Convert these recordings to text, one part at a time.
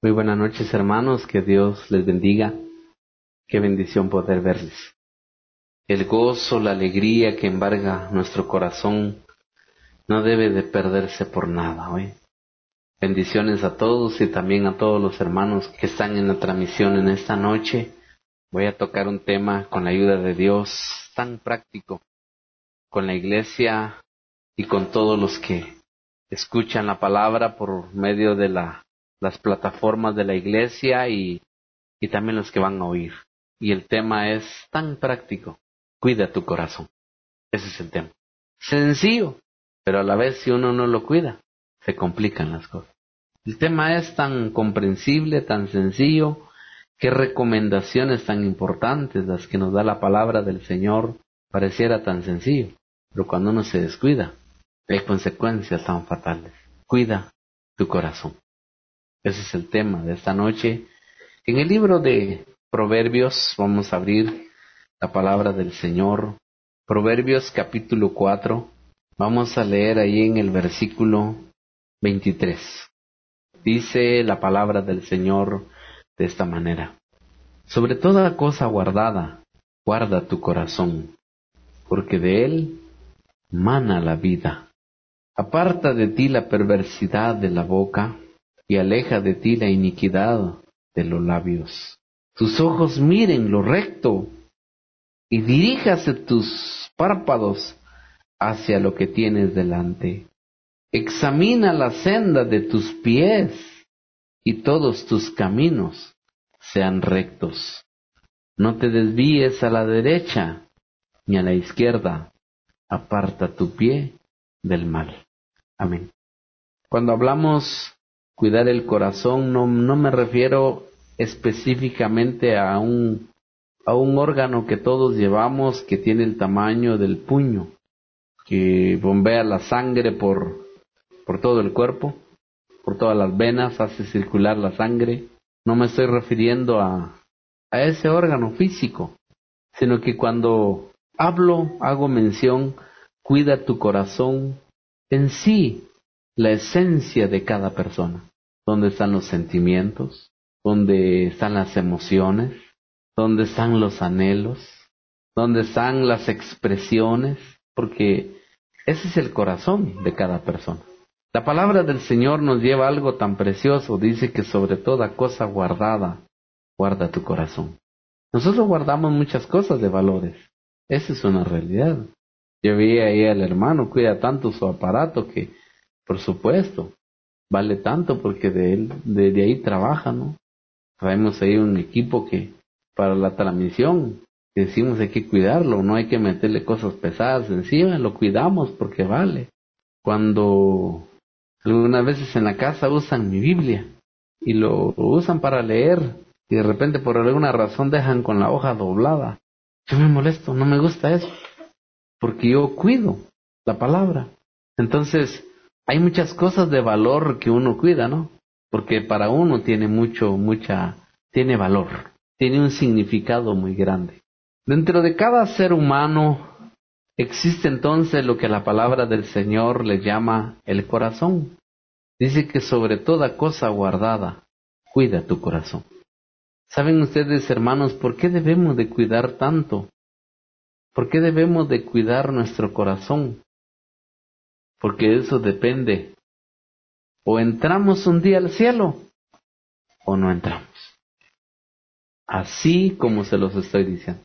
Muy buenas noches, hermanos, que Dios les bendiga. Qué bendición poder verles. El gozo, la alegría que embarga nuestro corazón no debe de perderse por nada hoy. Bendiciones a todos y también a todos los hermanos que están en la transmisión en esta noche. Voy a tocar un tema con la ayuda de Dios tan práctico, con la iglesia y con todos los que escuchan la palabra por medio de las plataformas de la iglesia y también los que van a oír. Y el tema es tan práctico. Cuida tu corazón. Ese es el tema. Sencillo, pero a la vez si uno no lo cuida, se complican las cosas. El tema es tan comprensible, tan sencillo, qué recomendaciones tan importantes las que nos da la palabra del Señor. Pareciera tan sencillo, pero cuando uno se descuida, hay consecuencias tan fatales. Cuida tu corazón. Ese es el tema de esta noche. En el libro de Proverbios vamos a abrir la palabra del Señor. Proverbios capítulo 4. Vamos a leer ahí en el versículo 23. Dice la palabra del Señor de esta manera. Sobre toda cosa guardada, guarda tu corazón, porque de él mana la vida. Aparta de ti la perversidad de la boca, y aleja de ti la iniquidad de los labios. Tus ojos miren lo recto, y diríjase tus párpados hacia lo que tienes delante. Examina la senda de tus pies, y todos tus caminos sean rectos. No te desvíes a la derecha, ni a la izquierda. Aparta tu pie del mal. Amén. Cuando hablamos cuidar el corazón, no me refiero específicamente a un órgano que todos llevamos que tiene el tamaño del puño, que bombea la sangre por todo el cuerpo, por todas las venas, hace circular la sangre. No me estoy refiriendo a ese órgano físico, sino que cuando hago mención, cuida tu corazón en sí, la esencia de cada persona. ¿Dónde están los sentimientos? ¿Dónde están las emociones? ¿Dónde están los anhelos? ¿Dónde están las expresiones? Porque ese es el corazón de cada persona. La palabra del Señor nos lleva a algo tan precioso. Dice que sobre toda cosa guardada, guarda tu corazón. Nosotros guardamos muchas cosas de valores. Esa es una realidad. Yo vi ahí al hermano, cuida tanto su aparato que, por supuesto, vale tanto porque de ahí trabaja, ¿no? Traemos ahí un equipo que para la transmisión decimos hay que cuidarlo, no hay que meterle cosas pesadas encima, lo cuidamos porque vale. Cuando algunas veces en la casa usan mi Biblia y lo usan para leer y de repente por alguna razón dejan con la hoja doblada, yo me molesto, no me gusta eso, porque yo cuido la palabra. Entonces, hay muchas cosas de valor que uno cuida, ¿no? Porque para uno tiene tiene valor, tiene un significado muy grande. Dentro de cada ser humano existe entonces lo que la palabra del Señor le llama el corazón. Dice que sobre toda cosa guardada, cuida tu corazón. ¿Saben ustedes, hermanos, por qué debemos de cuidar tanto? ¿Por qué debemos de cuidar nuestro corazón? Porque eso depende. O entramos un día al cielo, o no entramos. Así como se los estoy diciendo.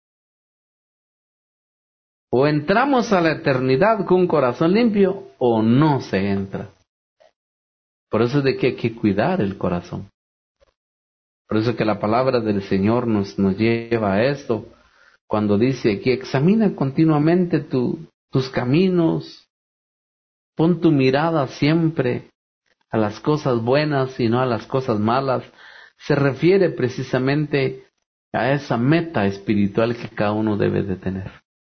O entramos a la eternidad con un corazón limpio, o no se entra. Por eso es de que hay que cuidar el corazón. Por eso que la palabra del Señor nos lleva a esto. Cuando dice que examina continuamente tus caminos, pon tu mirada siempre a las cosas buenas y no a las cosas malas, se refiere precisamente a esa meta espiritual que cada uno debe de tener.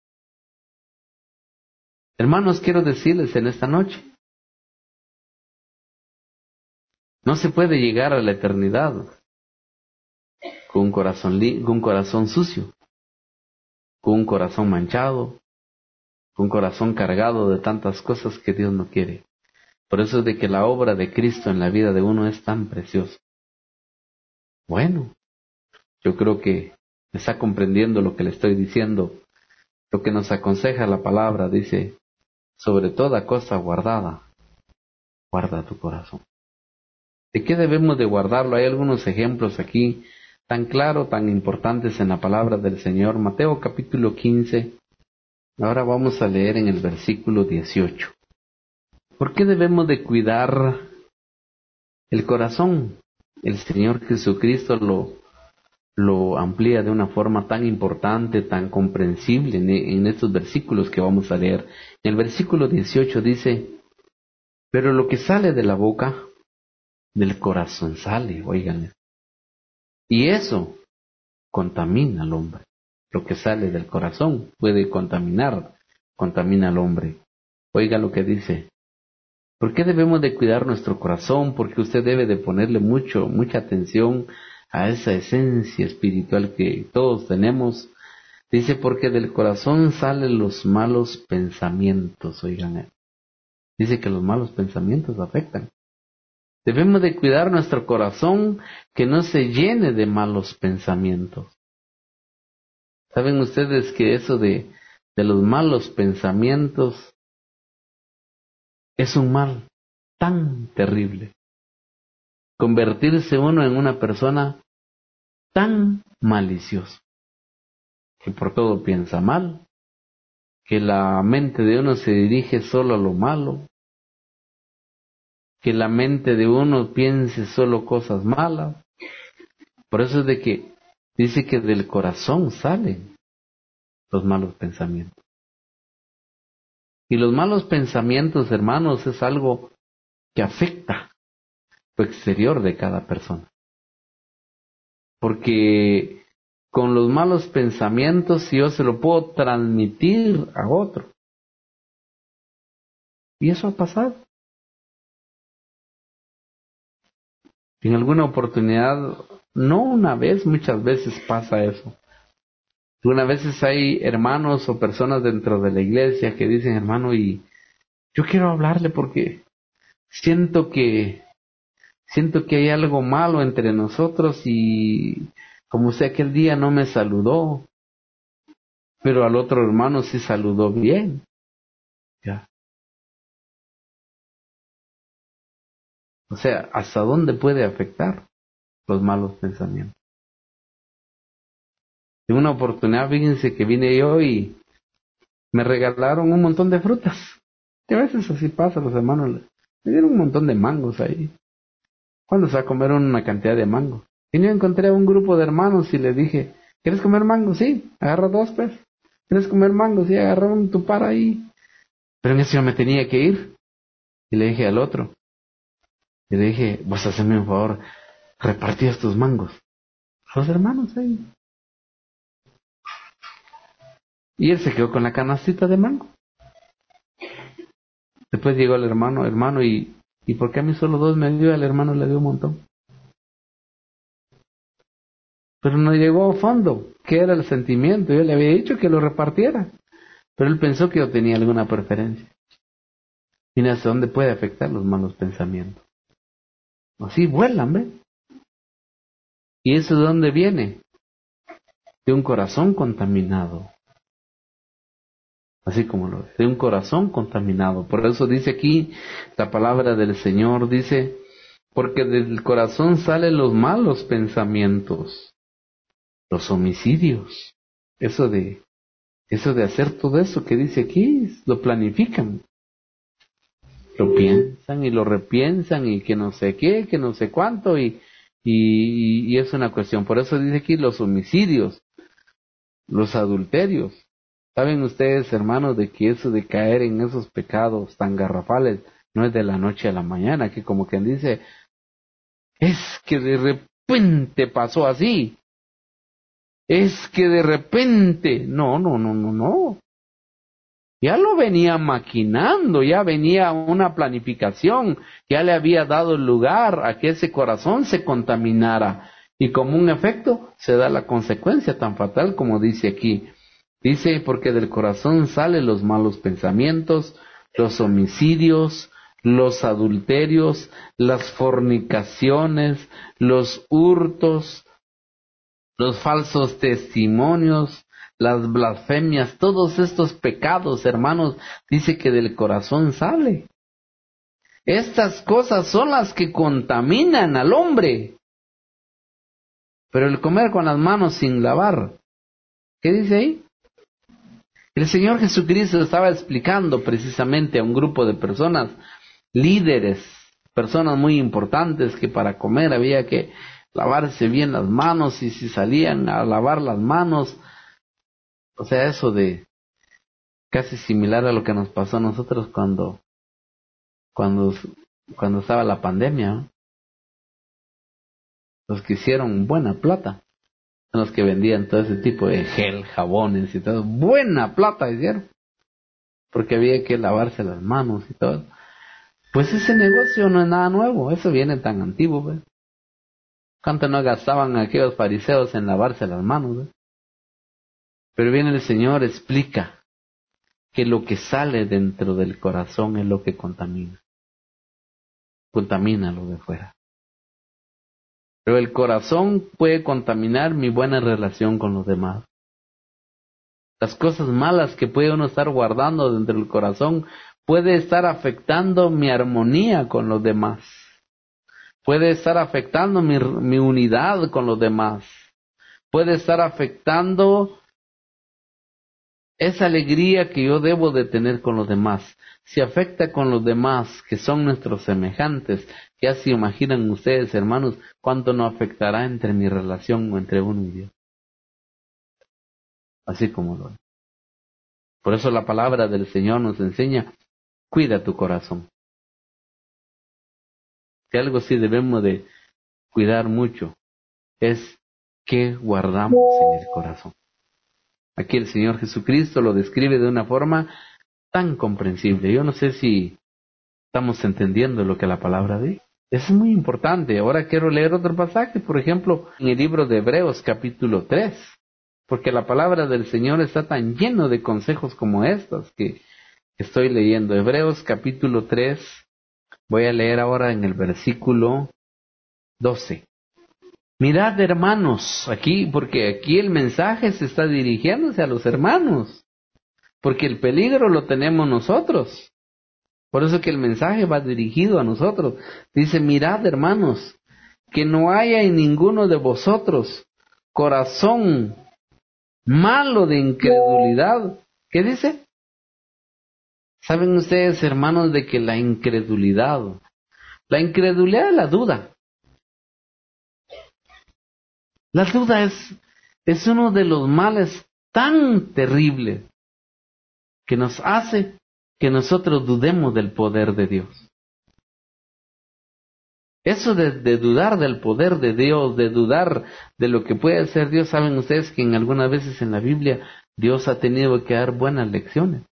Hermanos, quiero decirles en esta noche, no se puede llegar a la eternidad con un corazón sucio, con un corazón manchado, con un corazón cargado de tantas cosas que Dios no quiere. Por eso es de que la obra de Cristo en la vida de uno es tan preciosa. Bueno, yo creo que está comprendiendo lo que le estoy diciendo. Lo que nos aconseja la palabra dice, sobre toda cosa guardada, guarda tu corazón. ¿De qué debemos de guardarlo? Hay algunos ejemplos aquí tan claros, tan importantes en la palabra del Señor. Mateo capítulo 15. Ahora vamos a leer en el versículo 18. ¿Por qué debemos de cuidar el corazón? El Señor Jesucristo lo amplía de una forma tan importante, tan comprensible en estos versículos que vamos a leer. En el versículo 18 dice, pero lo que sale de la boca, del corazón sale, oigan. Y eso contamina al hombre. Lo que sale del corazón puede contamina al hombre. Oiga lo que dice. ¿Por qué debemos de cuidar nuestro corazón? Porque usted debe de ponerle mucha atención a esa esencia espiritual que todos tenemos. Dice, porque del corazón salen los malos pensamientos, oigan. Dice que los malos pensamientos afectan. Debemos de cuidar nuestro corazón que no se llene de malos pensamientos. ¿Saben ustedes que eso de los malos pensamientos es un mal tan terrible? Convertirse uno en una persona tan maliciosa, que por todo piensa mal, que la mente de uno se dirige solo a lo malo, que la mente de uno piense solo cosas malas. Por eso es de que dice que del corazón salen los malos pensamientos. Y los malos pensamientos, hermanos, es algo que afecta lo exterior de cada persona. Porque con los malos pensamientos yo se lo puedo transmitir a otro. Y eso ha pasado. En alguna oportunidad, no una vez, muchas veces pasa eso. Algunas veces hay hermanos o personas dentro de la iglesia que dicen, hermano, y yo quiero hablarle porque siento que hay algo malo entre nosotros y como usted aquel día no me saludó, pero al otro hermano sí saludó bien. Ya. O sea, ¿hasta dónde puede afectar los malos pensamientos? En una oportunidad, fíjense que vine yo y me regalaron un montón de frutas. Que a veces así pasa, los hermanos me dieron un montón de mangos ahí. ¿Cuándo se va a comer una cantidad de mangos? Y yo encontré a un grupo de hermanos y les dije, ¿quieres comer mango? Sí, agarra dos, pues. ¿Quieres comer mango? Sí, agarra un tupar ahí. Pero en eso yo me tenía que ir. Y le dije al otro, y le dije, vos haceme un favor, repartí estos mangos. Los hermanos ahí. Y él se quedó con la canastita de mango. Después llegó el hermano, ¿y por qué a mí solo dos me dio? Al hermano le dio un montón. Pero no llegó a fondo. ¿Qué era el sentimiento? Yo le había dicho que lo repartiera. Pero él pensó que yo tenía alguna preferencia. Mira hasta dónde puede afectar los malos pensamientos. Así vuelan, ¿ve? ¿Y eso de dónde viene? De un corazón contaminado. Así como lo es, de un corazón contaminado. Por eso dice aquí la palabra del Señor, dice, porque del corazón salen los malos pensamientos, los homicidios. Eso de hacer todo eso que dice aquí, lo planifican. Lo piensan y lo repiensan y que no sé qué, que no sé cuánto y es una cuestión. Por eso dice aquí los homicidios, los adulterios. ¿Saben ustedes, hermanos, de que eso de caer en esos pecados tan garrafales no es de la noche a la mañana? Que como quien dice, es que de repente pasó así. Es que de repente, no. Ya lo venía maquinando, ya venía una planificación, ya le había dado lugar a que ese corazón se contaminara. Y como un efecto se da la consecuencia tan fatal como dice aquí. Dice, porque del corazón salen los malos pensamientos, los homicidios, los adulterios, las fornicaciones, los hurtos, los falsos testimonios, las blasfemias, todos estos pecados, hermanos, dice que del corazón sale. Estas cosas son las que contaminan al hombre. Pero el comer con las manos sin lavar, ¿qué dice ahí? El Señor Jesucristo estaba explicando precisamente a un grupo de personas, líderes, personas muy importantes, que para comer había que lavarse bien las manos, y si salían a lavar las manos, o sea, eso de casi similar a lo que nos pasó a nosotros cuando, cuando estaba la pandemia, ¿no? Los que hicieron buena plata, son los que vendían todo ese tipo de gel, jabones y todo, buena plata hicieron, porque había que lavarse las manos y todo. Pues ese negocio no es nada nuevo, eso viene tan antiguo, ¿ves? ¿Cuánto no gastaban aquellos fariseos en lavarse las manos, ¿ves? Pero viene el Señor, explica que lo que sale dentro del corazón es lo que contamina lo de fuera. Pero el corazón puede contaminar mi buena relación con los demás. Las cosas malas que puede uno estar guardando dentro del corazón puede estar afectando mi armonía con los demás. Puede estar afectando mi unidad con los demás. Puede estar afectando esa alegría que yo debo de tener con los demás. Si afecta con los demás, que son nuestros semejantes, ya se imaginan ustedes, hermanos, cuánto no afectará entre mi relación o entre uno y Dios. Así como lo es. Por eso la palabra del Señor nos enseña, cuida tu corazón. Si algo sí debemos de cuidar mucho, es que guardamos en el corazón. Aquí el Señor Jesucristo lo describe de una forma tan comprensible. Yo no sé si estamos entendiendo lo que la palabra dice. Eso es muy importante. Ahora quiero leer otro pasaje, por ejemplo, en el libro de Hebreos capítulo 3, porque la palabra del Señor está tan lleno de consejos como estos que estoy leyendo. Hebreos capítulo 3, voy a leer ahora en el versículo 12. Mirad, hermanos, aquí, porque aquí el mensaje se está dirigiéndose a los hermanos, porque el peligro lo tenemos nosotros. Por eso que el mensaje va dirigido a nosotros. Dice, mirad, hermanos, que no haya en ninguno de vosotros corazón malo de incredulidad. ¿Qué dice? ¿Saben ustedes, hermanos, de que la incredulidad es la duda? La duda es uno de los males tan terribles que nos hace que nosotros dudemos del poder de Dios. Eso de dudar del poder de Dios, de dudar de lo que puede hacer Dios, saben ustedes que en algunas veces en la Biblia Dios ha tenido que dar buenas lecciones.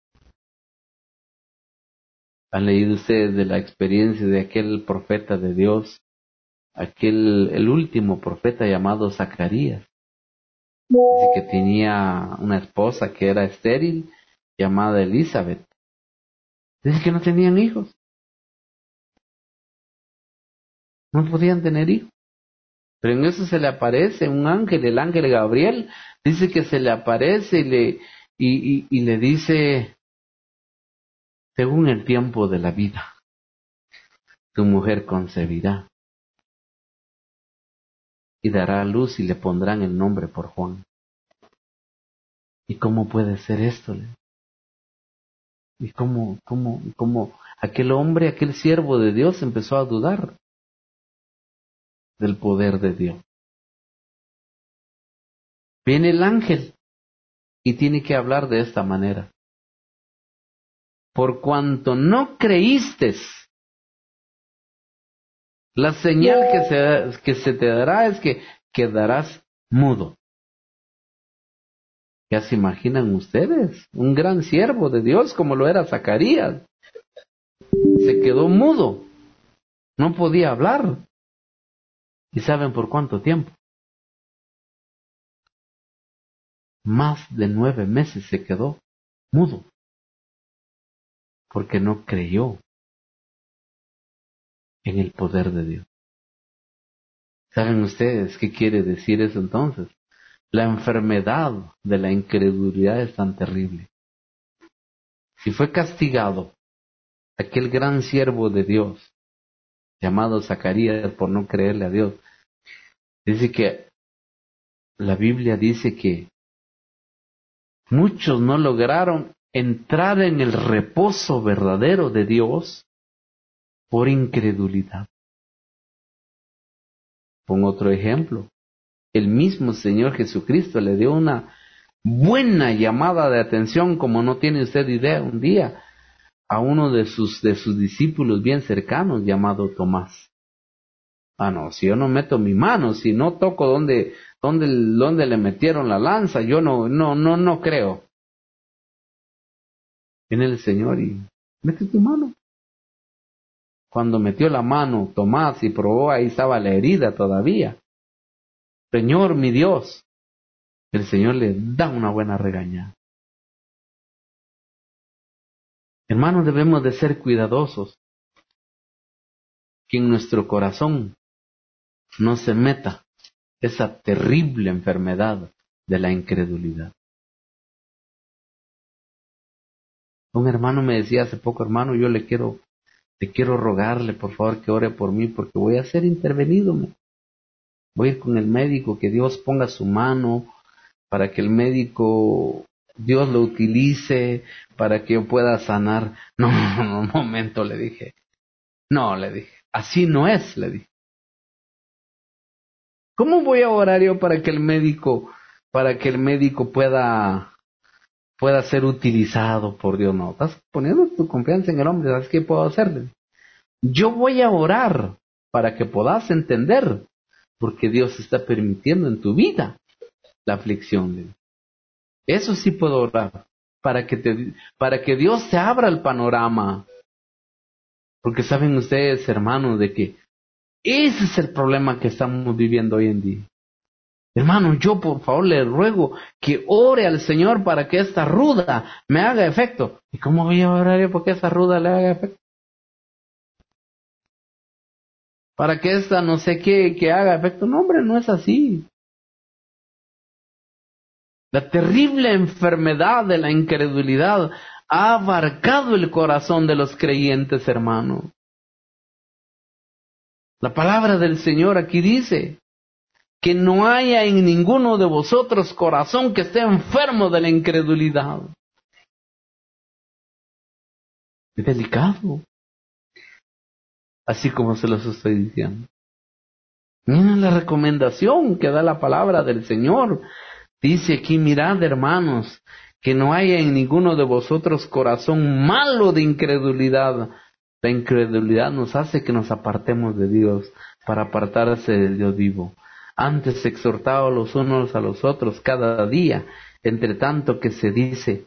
¿Han leído ustedes de la experiencia de aquel profeta de Dios, el último profeta llamado Zacarías? Dice que tenía una esposa que era estéril, llamada Elizabeth. Dice que no tenían hijos, no podían tener hijos. Pero en eso se le aparece un ángel, el ángel Gabriel, dice que se le aparece y le dice, según el tiempo de la vida, tu mujer concebirá y dará a luz y le pondrán el nombre por Juan. ¿Y cómo puede ser esto? ¿Y cómo aquel hombre, aquel siervo de Dios empezó a dudar del poder de Dios? Viene el ángel y tiene que hablar de esta manera. Por cuanto no creíste, la señal que se te dará es que quedarás mudo. ¿Ya se imaginan ustedes? Un gran siervo de Dios como lo era Zacarías. Se quedó mudo. No podía hablar. ¿Y saben por cuánto tiempo? Más de 9 meses se quedó mudo. Porque no creyó en el poder de Dios. ¿Saben ustedes qué quiere decir eso entonces? La enfermedad de la incredulidad es tan terrible. Si fue castigado aquel gran siervo de Dios, llamado Zacarías, por no creerle a Dios, dice que la Biblia dice que muchos no lograron entrar en el reposo verdadero de Dios por incredulidad. Pongo otro ejemplo. El mismo Señor Jesucristo le dio una buena llamada de atención, como no tiene usted idea, un día a uno de sus discípulos bien cercanos llamado Tomás. Ah, no, si yo no meto mi mano, si no toco donde le metieron la lanza, yo no creo. Viene el Señor y mete tu mano. Cuando metió la mano Tomás y probó, ahí estaba la herida todavía. Señor, mi Dios. El Señor le da una buena regañada. Hermanos, debemos de ser cuidadosos que en nuestro corazón no se meta esa terrible enfermedad de la incredulidad. Un hermano me decía hace poco, hermano, yo le quiero rogarle por favor que ore por mí porque voy a ser intervenido. Voy a ir con el médico, que Dios ponga su mano para que el médico, Dios lo utilice para que yo pueda sanar. No, un momento, le dije. No, le dije, así no es, le dije. ¿Cómo voy a orar yo para que el médico pueda ser utilizado por Dios? No, estás poniendo tu confianza en el hombre, ¿sabes qué puedo hacerle? Yo voy a orar para que puedas entender, porque Dios está permitiendo en tu vida la aflicción. Eso sí puedo orar, para que Dios te abra el panorama. Porque saben ustedes, hermanos, de que ese es el problema que estamos viviendo hoy en día. Hermano, yo por favor le ruego que ore al Señor para que esta ruda me haga efecto. ¿Y cómo voy a orar yo para que esta ruda le haga efecto? Para que esta no sé qué que haga efecto. No, hombre, no es así. La terrible enfermedad de la incredulidad ha abarcado el corazón de los creyentes, hermano. La palabra del Señor aquí dice que no haya en ninguno de vosotros corazón que esté enfermo de la incredulidad. Es delicado, así como se los estoy diciendo. Miren la recomendación que da la palabra del Señor. Dice aquí, mirad, hermanos, que no haya en ninguno de vosotros corazón malo de incredulidad. La incredulidad nos hace que nos apartemos de Dios para apartarse del Dios vivo. Antes exhortaos los unos a los otros cada día, entre tanto que se dice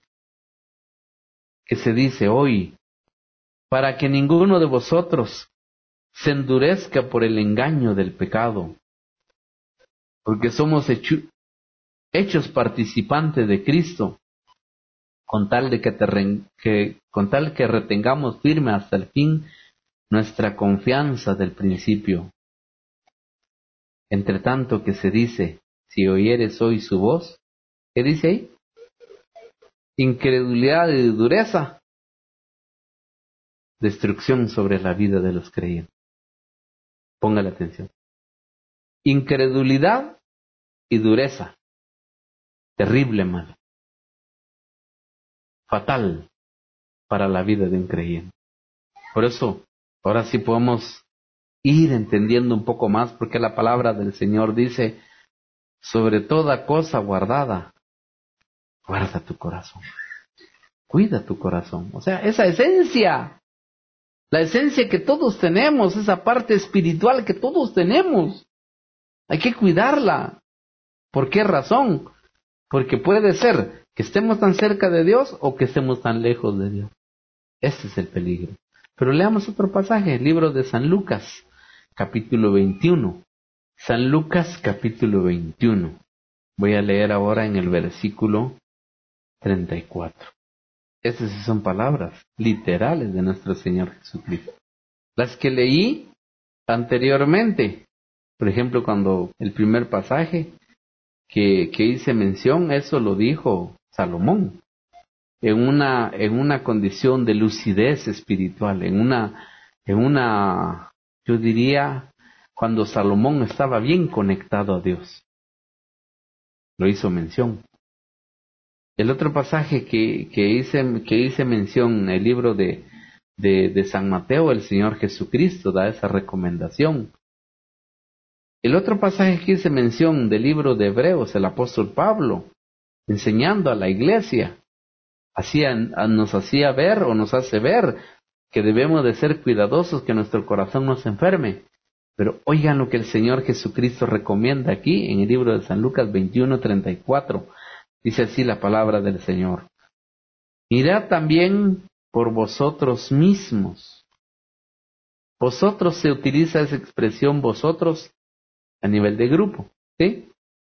hoy, para que ninguno de vosotros se endurezca por el engaño del pecado, porque somos hechos participantes de Cristo, con tal que retengamos firme hasta el fin nuestra confianza del principio. Entre tanto que se dice, si oyeres hoy su voz, ¿qué dice ahí? Incredulidad y dureza, destrucción sobre la vida de los creyentes. Póngale atención. Incredulidad y dureza, terrible mal, fatal para la vida de un creyente. Por eso, ahora sí podemos ir entendiendo un poco más, porque la palabra del Señor dice, sobre toda cosa guardada, guarda tu corazón, cuida tu corazón. O sea, esa esencia, la esencia que todos tenemos, esa parte espiritual que todos tenemos, hay que cuidarla. ¿Por qué razón? Porque puede ser que estemos tan cerca de Dios o que estemos tan lejos de Dios. Ese es el peligro. Pero leamos otro pasaje, el libro de San Lucas, capítulo 21. San Lucas, capítulo 21. Voy a leer ahora en el versículo 34. Estas son palabras literales de nuestro Señor Jesucristo. Las que leí anteriormente. Por ejemplo, cuando el primer pasaje que hice mención, eso lo dijo Salomón, en una condición de lucidez espiritual, yo diría, cuando Salomón estaba bien conectado a Dios. Lo hizo mención. El otro pasaje que hice mención en el libro de San Mateo, el Señor Jesucristo da esa recomendación. El otro pasaje que hice mención del libro de Hebreos, el apóstol Pablo, enseñando a la iglesia, nos hacía ver o nos hace ver que debemos de ser cuidadosos, que nuestro corazón no se enferme. Pero oigan lo que el Señor Jesucristo recomienda aquí en el libro de San Lucas 21:34. Dice así la palabra del Señor. Mirad también por vosotros mismos. Vosotros, se utiliza esa expresión vosotros a nivel de grupo, ¿sí?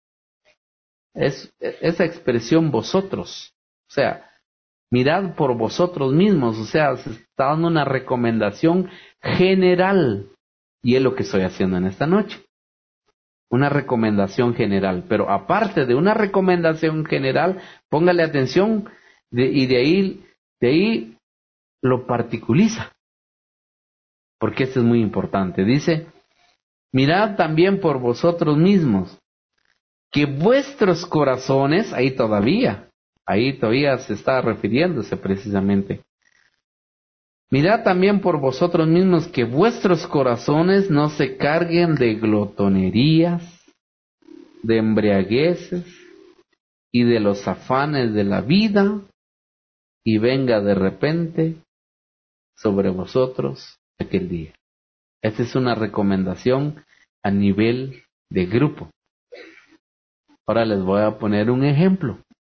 Esa expresión vosotros, o sea, mirad por vosotros mismos, o sea, se está dando una recomendación general, y es lo que estoy haciendo en esta noche. Una recomendación general, pero aparte de una recomendación general, póngale atención y de ahí lo particuliza, porque esto es muy importante. Dice, mirad también por vosotros mismos, que vuestros corazones, ahí todavía se está refiriéndose precisamente. Mirad también por vosotros mismos que vuestros corazones no se carguen de glotonerías, de embriagueces y de los afanes de la vida, y venga de repente sobre vosotros aquel día. Esta es una recomendación a nivel de grupo. Ahora les voy a poner un ejemplo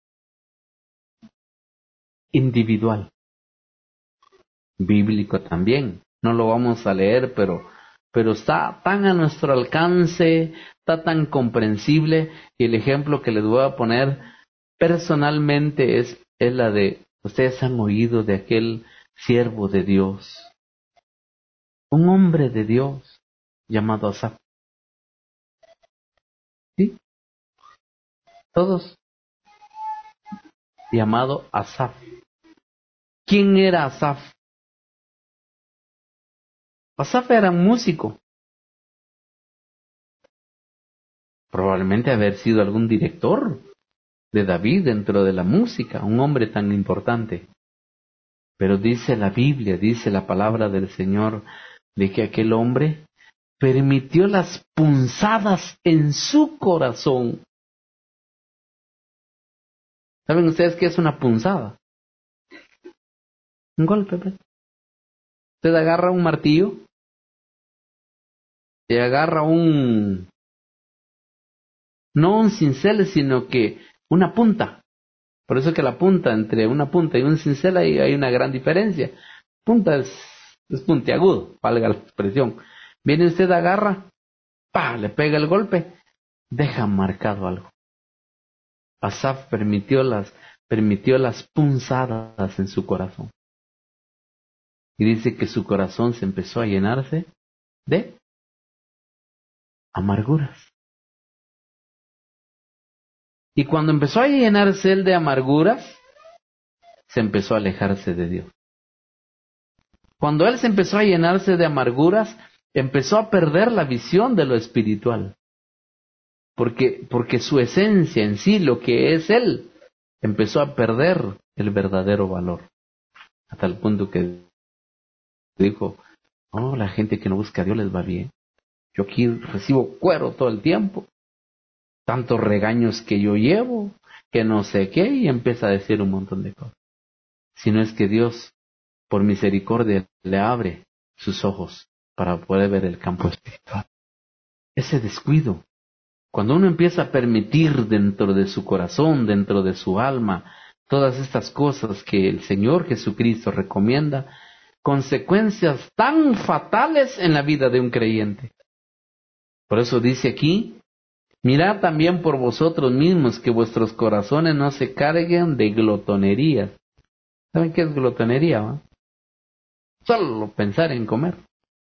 individual, bíblico también. No lo vamos a leer, pero está tan a nuestro alcance, está tan comprensible, y el ejemplo que les voy a poner personalmente es la de, ustedes han oído de aquel siervo de Dios, un hombre de Dios llamado Asaf. ¿Sí? Todos, llamado Asaf. ¿Quién era Asaf? Asaf era un músico. Probablemente haber sido algún director de David dentro de la música, un hombre tan importante. Pero dice la Biblia, dice la palabra del Señor, de que aquel hombre permitió las punzadas en su corazón. ¿Saben ustedes qué es una punzada? Un golpe, pues. Usted agarra un martillo y agarra no un cincel, sino que una punta. Por eso que la punta, entre una punta y un cincel hay una gran diferencia. Punta es puntiagudo, valga la expresión. Viene usted, agarra, ¡pah!, le pega el golpe, deja marcado algo. Asaf permitió las punzadas en su corazón. Y dice que su corazón se empezó a llenarse de amarguras. Y cuando empezó a llenarse él de amarguras, se empezó a alejarse de Dios. Cuando él se empezó a llenarse de amarguras, empezó a perder la visión de lo espiritual. Porque su esencia en sí, lo que es él, empezó a perder el verdadero valor. Hasta el punto que dijo, oh, la gente que no busca a Dios les va bien. Yo aquí recibo cuero todo el tiempo. Tantos regaños que yo llevo, que no sé qué, y empieza a decir un montón de cosas. Si no es que Dios, por misericordia, le abre sus ojos para poder ver el campo espiritual. Ese descuido, cuando uno empieza a permitir dentro de su corazón, dentro de su alma, todas estas cosas que el Señor Jesucristo recomienda, consecuencias tan fatales en la vida de un creyente. Por eso dice aquí, mirad también por vosotros mismos que vuestros corazones no se carguen de glotonerías. ¿Saben qué es glotonería, va? Solo pensar en comer.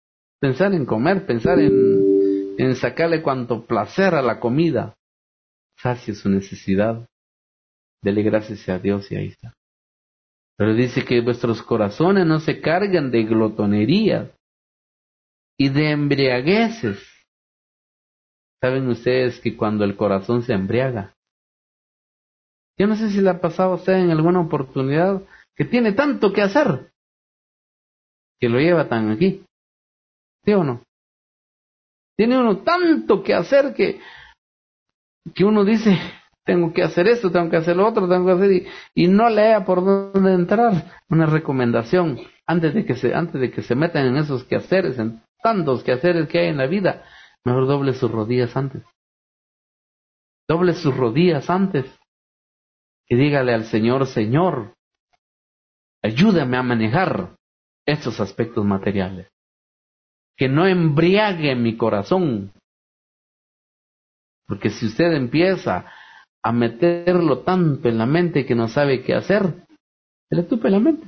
pensar en comer, pensar en sacarle cuanto placer a la comida. Sacie su necesidad. Dele gracias a Dios y ahí está. Pero dice que vuestros corazones no se cargan de glotonerías y de embriagueces. ¿Saben ustedes que cuando el corazón se embriaga? Yo no sé si le ha pasado a usted en alguna oportunidad que tiene tanto que hacer, que lo lleva tan aquí. ¿Sí o no? Tiene uno tanto que hacer que uno dice, tengo que hacer esto, tengo que hacer lo otro, tengo que hacer, y no lea por dónde entrar. Una recomendación, antes de que se metan en esos quehaceres, en tantos quehaceres que hay en la vida, mejor doble sus rodillas antes. Doble sus rodillas antes. Y dígale al Señor, Señor, ayúdame a manejar estos aspectos materiales. Que no embriague mi corazón. Porque si usted empieza a meterlo tanto en la mente que no sabe qué hacer, se le tupe la mente.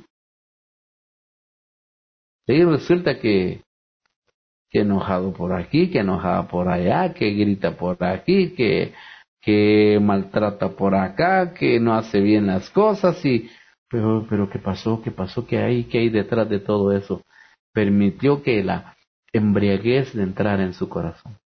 Y resulta que enojado por aquí, que enojada por allá, que grita por aquí, que maltrata por acá, que no hace bien las cosas, pero ¿qué pasó? ¿Qué pasó? ¿Qué hay detrás de todo eso? Permitió que la embriaguez de entrar en su corazón.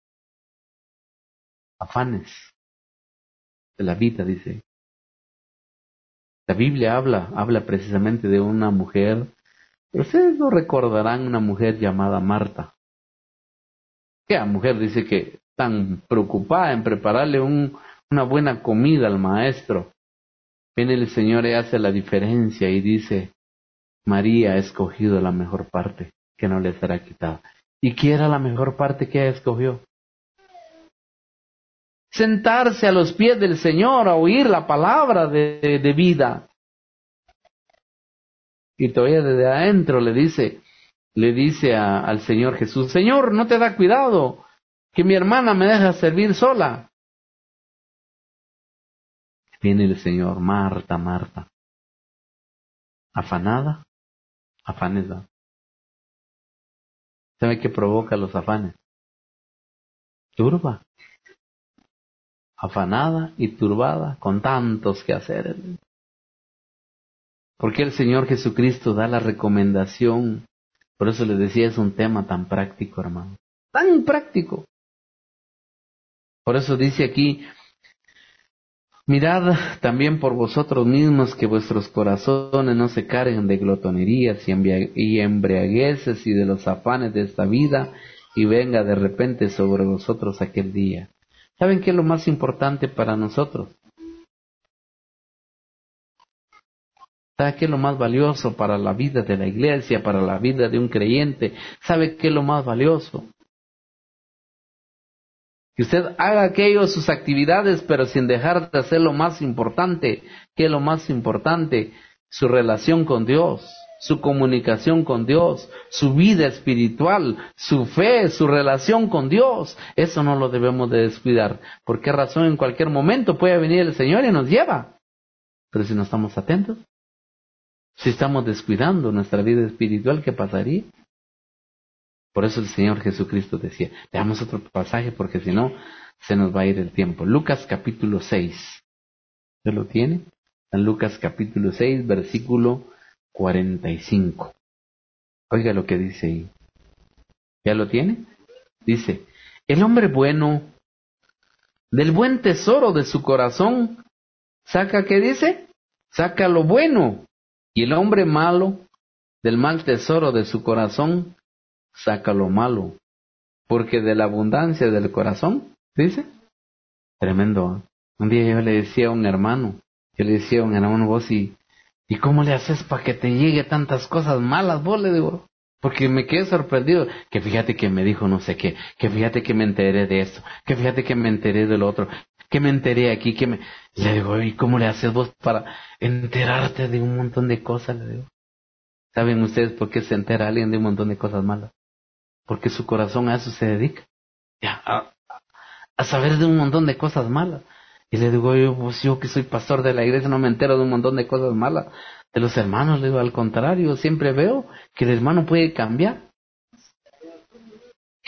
Afanes de la vida, dice. La Biblia habla precisamente de una mujer, ustedes lo recordarán, una mujer llamada Marta. Que la mujer dice que tan preocupada en prepararle una buena comida al maestro. Viene el Señor y hace la diferencia y dice, María ha escogido la mejor parte, que no le será quitada. ¿Y qué era la mejor parte que ella escogió? Sentarse a los pies del Señor a oír la palabra de vida. Y todavía desde adentro le dice al Señor Jesús, Señor, ¿no te da cuidado que mi hermana me deja servir sola? Viene el Señor, Marta, Marta, afanada, afanes, ¿no? ¿Sabe qué provoca los afanes? Turba, afanada y turbada con tantos quehaceres. Porque el Señor Jesucristo da la recomendación. Por eso les decía, es un tema tan práctico, hermano. Tan práctico. Por eso dice aquí, mirad también por vosotros mismos que vuestros corazones no se carguen de glotonerías y embriagueces y de los afanes de esta vida, y venga de repente sobre vosotros aquel día. ¿Saben qué es lo más importante para nosotros? ¿Sabe qué es lo más valioso para la vida de la iglesia, para la vida de un creyente? ¿Sabe qué es lo más valioso? Que usted haga aquello, sus actividades, pero sin dejar de hacer lo más importante. ¿Qué es lo más importante? Su relación con Dios, su comunicación con Dios, su vida espiritual, su fe, su relación con Dios. Eso no lo debemos de descuidar. ¿Por qué razón? En cualquier momento puede venir el Señor y nos lleva. Pero si no estamos atentos, si estamos descuidando nuestra vida espiritual, ¿qué pasaría? Por eso el Señor Jesucristo decía, veamos otro pasaje porque si no, se nos va a ir el tiempo. Lucas capítulo 6. ¿Se lo tiene? En Lucas capítulo 6, versículo 45. Oiga lo que dice ahí. ¿Ya lo tiene? Dice, el hombre bueno, del buen tesoro de su corazón, saca, ¿qué dice? Saca lo bueno. Y el hombre malo, del mal tesoro de su corazón, saca lo malo, porque de la abundancia del corazón, dice, tremendo. ¿Eh? Un día yo le decía a un hermano, vos, ¿y cómo le haces para que te llegue tantas cosas malas? Vos, le digo, porque me quedé sorprendido, que fíjate que me dijo no sé qué, que fíjate que me enteré de esto, que fíjate que me enteré del otro, que me enteré aquí, le digo, ¿y cómo le haces vos para enterarte de un montón de cosas? Le digo, ¿saben ustedes por qué se entera alguien de un montón de cosas malas? Porque su corazón a eso se dedica, ya, a saber de un montón de cosas malas. Y le digo yo, pues yo que soy pastor de la iglesia no me entero de un montón de cosas malas de los hermanos. Le digo, al contrario, siempre veo que el hermano puede cambiar.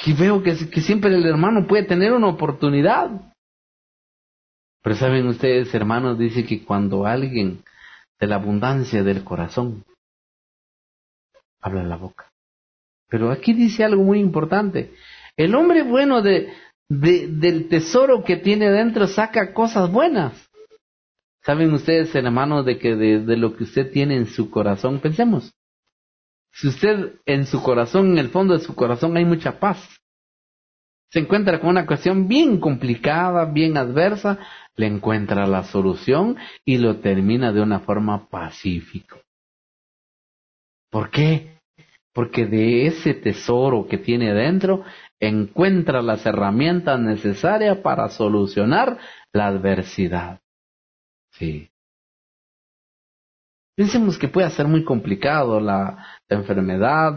que veo que siempre el hermano puede tener una oportunidad. Pero saben ustedes, hermanos, dice que cuando alguien de la abundancia del corazón habla la boca. Pero aquí dice algo muy importante. El hombre bueno del tesoro que tiene dentro saca cosas buenas. ¿Saben ustedes, hermanos, de que de lo que usted tiene en su corazón? Pensemos. Si usted en su corazón, en el fondo de su corazón hay mucha paz, se encuentra con una cuestión bien complicada, bien adversa, le encuentra la solución y lo termina de una forma pacífica. ¿Por qué? Porque de ese tesoro que tiene dentro encuentra las herramientas necesarias para solucionar la adversidad. Sí. Pensemos que puede ser muy complicado la enfermedad,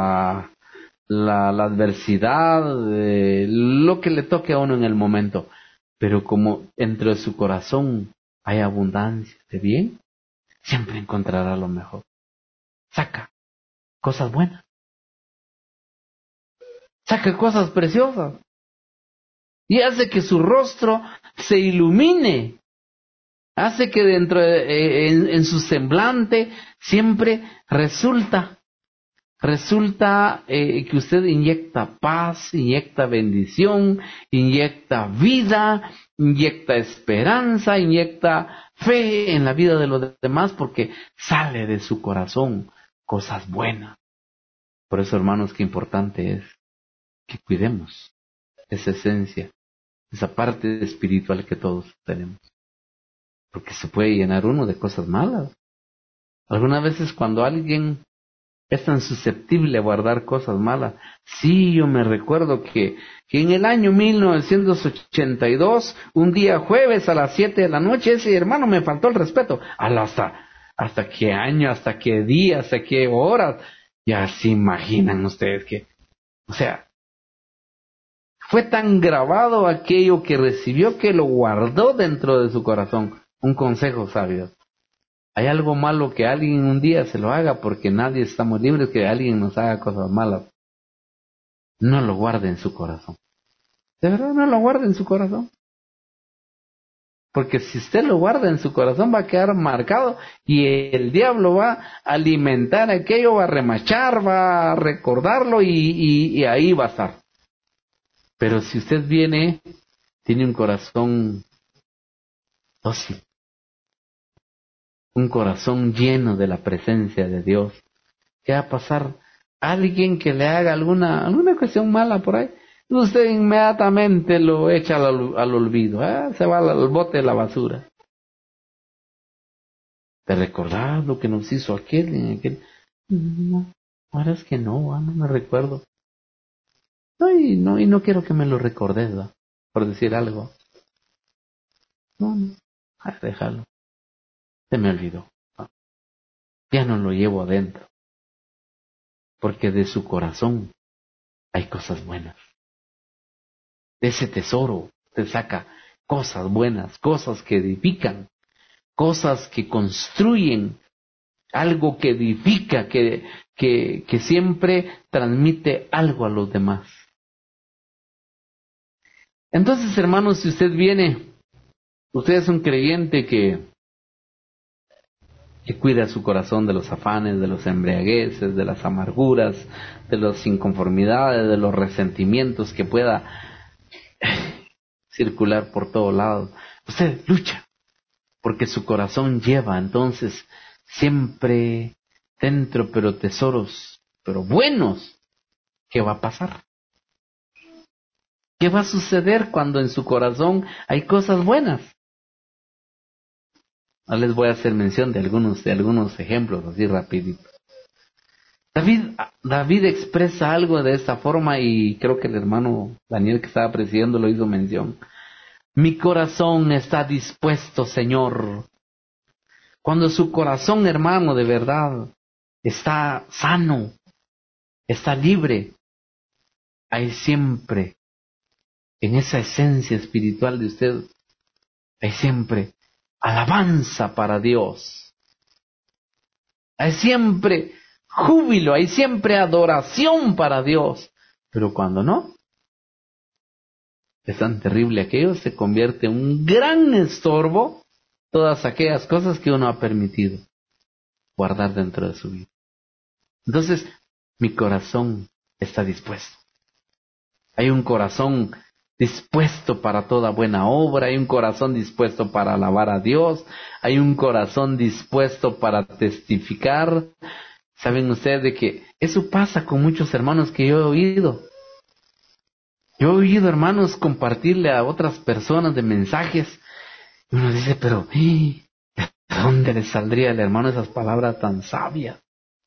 la adversidad, lo que le toque a uno en el momento. Pero como entre su corazón hay abundancia de bien, siempre encontrará lo mejor. Saca cosas buenas, saca cosas preciosas y hace que su rostro se ilumine. Hace que dentro en su semblante siempre resulta que usted inyecta paz, inyecta bendición, inyecta vida, inyecta esperanza, inyecta fe en la vida de los demás porque sale de su corazón cosas buenas. Por eso, hermanos, qué importante es que cuidemos esa esencia, esa parte espiritual que todos tenemos. Porque se puede llenar uno de cosas malas. Algunas veces cuando alguien es tan susceptible a guardar cosas malas. Sí, yo me recuerdo que en el año 1982, un día jueves a las 7 de la noche, ese hermano me faltó el respeto. ¿Hasta qué año, hasta qué día, hasta qué horas? Ya se imaginan ustedes que, o sea, fue tan grabado aquello que recibió que lo guardó dentro de su corazón. Un consejo sabio. Hay algo malo que alguien un día se lo haga porque nadie estamos libres que alguien nos haga cosas malas. No lo guarde en su corazón. De verdad, no lo guarde en su corazón. Porque si usted lo guarda en su corazón va a quedar marcado y el diablo va a alimentar aquello, va a remachar, va a recordarlo y ahí va a estar. Pero si usted tiene un corazón dócil, un corazón lleno de la presencia de Dios, ¿qué va a pasar? Alguien que le haga alguna cuestión mala por ahí, usted inmediatamente lo echa al olvido, se va al bote de la basura. De recordar lo que nos hizo aquel en aquel. No, ahora es que no, no me recuerdo. No, y no quiero que me lo recordes, ¿va? Por decir algo. No, déjalo. Se me olvidó. ¿Va? Ya no lo llevo adentro. Porque de su corazón hay cosas buenas. De ese tesoro se saca cosas buenas, cosas que edifican, cosas que construyen, algo que edifica, que siempre transmite algo a los demás. Entonces, hermanos, si usted es un creyente que cuida su corazón de los afanes, de los embriagueces, de las amarguras, de las inconformidades, de los resentimientos que pueda circular por todo lado. Usted lucha, porque su corazón lleva entonces siempre dentro, pero tesoros, pero buenos. ¿Qué va a pasar? ¿Qué va a suceder cuando en su corazón hay cosas buenas? Ahora les voy a hacer mención de algunos ejemplos, así rapidito. David expresa algo de esta forma y creo que el hermano Daniel que estaba presidiendo lo hizo mención. Mi corazón está dispuesto, Señor. Cuando su corazón, hermano, de verdad está sano, está libre, hay siempre, en esa esencia espiritual de usted, hay siempre alabanza para Dios. Hay siempre júbilo, hay siempre adoración para Dios. Pero cuando no, es tan terrible aquello, se convierte en un gran estorbo todas aquellas cosas que uno ha permitido guardar dentro de su vida. Entonces, mi corazón está dispuesto. Hay un corazón dispuesto para toda buena obra, hay un corazón dispuesto para alabar a Dios, hay un corazón dispuesto para testificar. Saben ustedes de que eso pasa con muchos hermanos que yo he oído. Yo he oído hermanos compartirle a otras personas de mensajes. Y uno dice, pero ¿de dónde le saldría al hermano esas palabras tan sabias?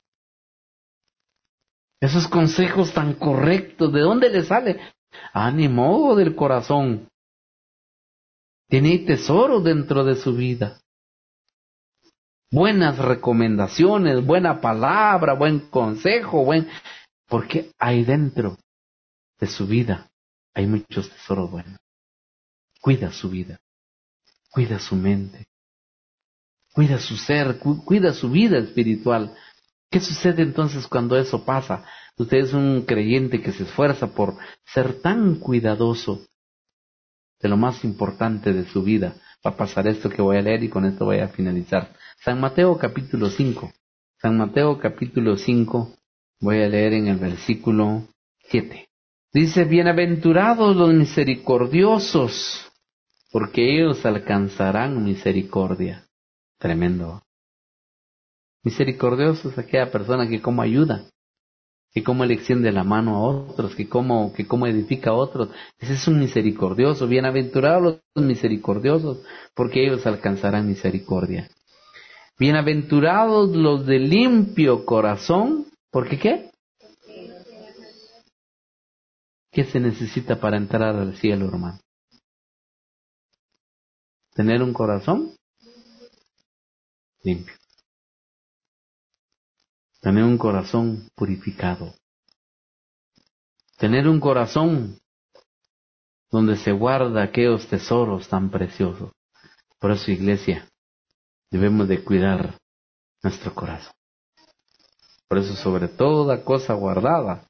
Esos consejos tan correctos, ¿de dónde le sale? Ánimo del corazón. Tiene tesoro dentro de su vida. Buenas recomendaciones, buena palabra, buen consejo, porque hay dentro de su vida, hay muchos tesoros buenos. Cuida su vida, cuida su mente, cuida su ser, cuida su vida espiritual. ¿Qué sucede entonces cuando eso pasa? Usted es un creyente que se esfuerza por ser tan cuidadoso de lo más importante de su vida. Va a pasar esto que voy a leer y con esto voy a finalizar. San Mateo capítulo 5. San Mateo capítulo 5, voy a leer en el versículo 7. Dice, bienaventurados los misericordiosos, porque ellos alcanzarán misericordia. Tremendo. Misericordioso es aquella persona que como ayuda, que como le extiende la mano a otros, que como edifica a otros. Ese es un misericordioso. Bienaventurados los misericordiosos, porque ellos alcanzarán misericordia. Bienaventurados los de limpio corazón, ¿porque qué? ¿Qué se necesita para entrar al cielo, hermano? Tener un corazón limpio. Tener un corazón purificado. Tener un corazón donde se guarda aquellos tesoros tan preciosos. Por eso, iglesia, debemos de cuidar nuestro corazón. Por eso, sobre toda cosa guardada,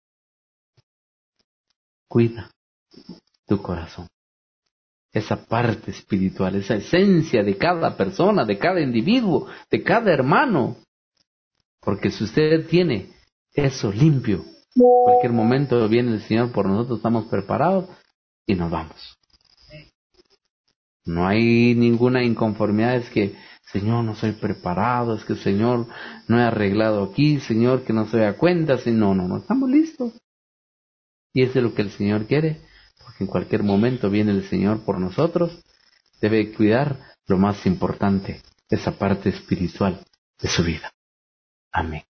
cuida tu corazón. Esa parte espiritual, esa esencia de cada persona, de cada individuo, de cada hermano. Porque si usted tiene eso limpio, cualquier momento viene el Señor por nosotros, estamos preparados y nos vamos. No hay ninguna inconformidad, es que, Señor, no soy preparado, es que, Señor, no he arreglado aquí, Señor, que no se da cuenta, no, estamos listos. Y eso es lo que el Señor quiere, porque en cualquier momento viene el Señor por nosotros, debe cuidar lo más importante, esa parte espiritual de su vida. Amén.